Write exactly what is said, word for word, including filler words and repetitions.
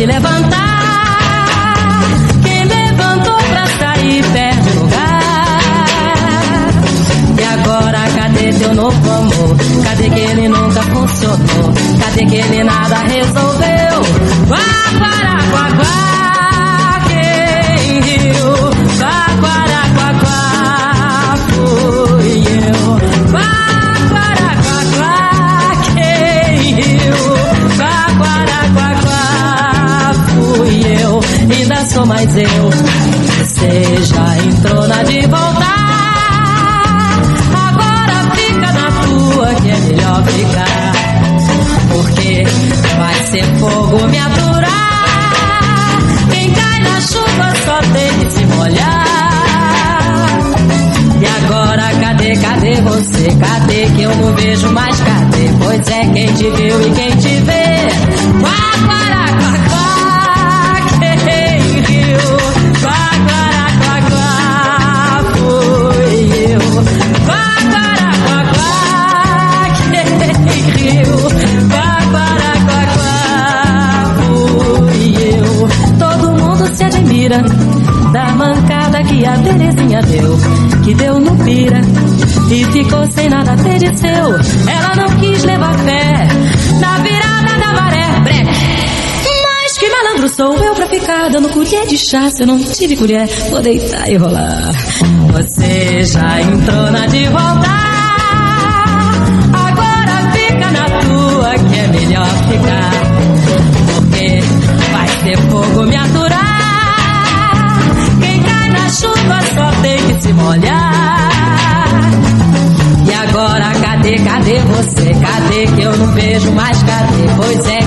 se levantar. Quem levantou pra sair perto do lugar. E agora cadê teu novo amor? Cadê que ele nunca funcionou? Cadê que ele nada resolveu? Quá, quará, quá, quá, quem riu? Quá, quará, quá, quá, fui eu. Quá, quará, quá, quá, quem riu? Quá, quará, quá, quá, fui eu. Ainda sou mais eu. Você já entrou na de voltar. Que é melhor ficar, porque vai ser fogo me aturar. Quem cai na chuva só tem que se molhar. E agora cadê, cadê você? Cadê que eu não vejo mais? Cadê? Pois é, quem te viu e quem te vê. Quá, quará, quá, quá, quem riu? Quá, quará, quá, quá, fui eu. Quá, quará, quá, quá, se admira da mancada que a Terezinha deu, que deu no pira e ficou sem nada a ter de seu. Ela não quis levar fé na virada da maré, breque. Mas que malandro sou eu pra ficar dando colher de chá se eu não tive colher? Vou deitar e rolar. Você já entrou na de voltar, agora fica na tua que é melhor ficar, porque vai ter fogo me aturar. Chuva só tem que se molhar. E agora cadê, cadê você? Cadê que eu não vejo mais? Cadê? Pois é,